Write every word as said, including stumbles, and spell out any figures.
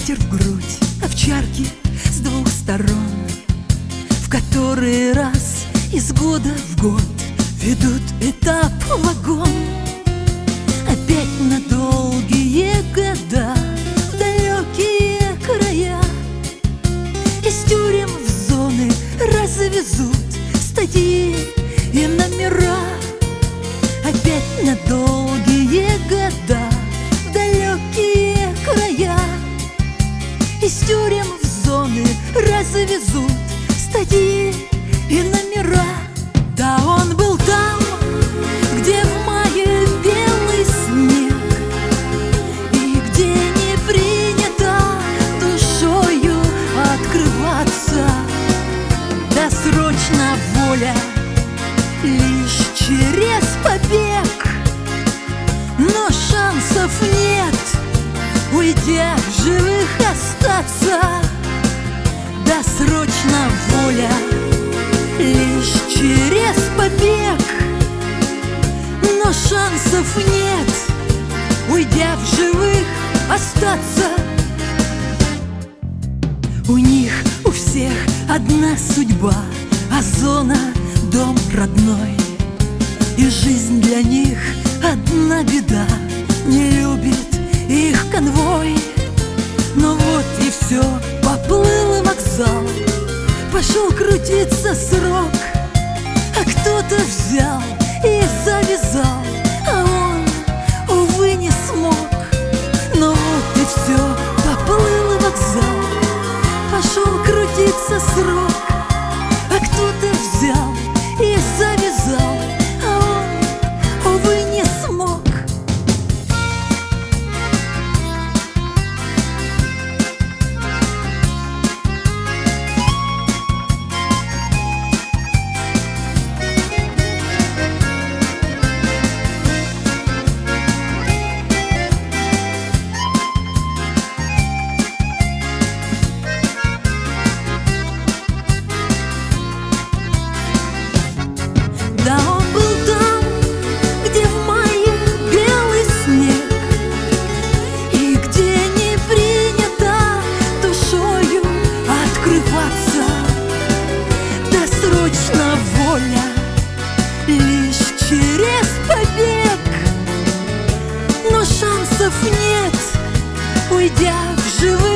ветер в грудь, овчарки с двух сторон, в который раз из года в год ведут этап вагон. Опять на долгие года в далекие края, из тюрем в зоны развезут статьи и номера. Опять на долгие года в далекие края, из тюрем в зоны развезут статьи и номера. Да, он был там, где в мае белый снег, и где не принято душою открываться. Досрочно воля лишь через побег, но шансов нет, уйдя в живых остаться. Досрочно воля лишь через побег, но шансов нет, уйдя в живых остаться. У них у всех одна судьба, а зона — дом родной. И жизнь для них одна беда, не любит их конвой. Но вот и все, поплыл вокзал, пошел крутиться срок, а кто-то взял и завязал, а он, увы, не смог. Но вот и все, поплыл вокзал, пошел крутиться срок, а кто-то взял и завязал, а он, увы, не смог. Да, он был там, где в мае белый снег, и где не принято душою открываться. Досрочно воля лишь через побег, но шансов нет, уйдя в живых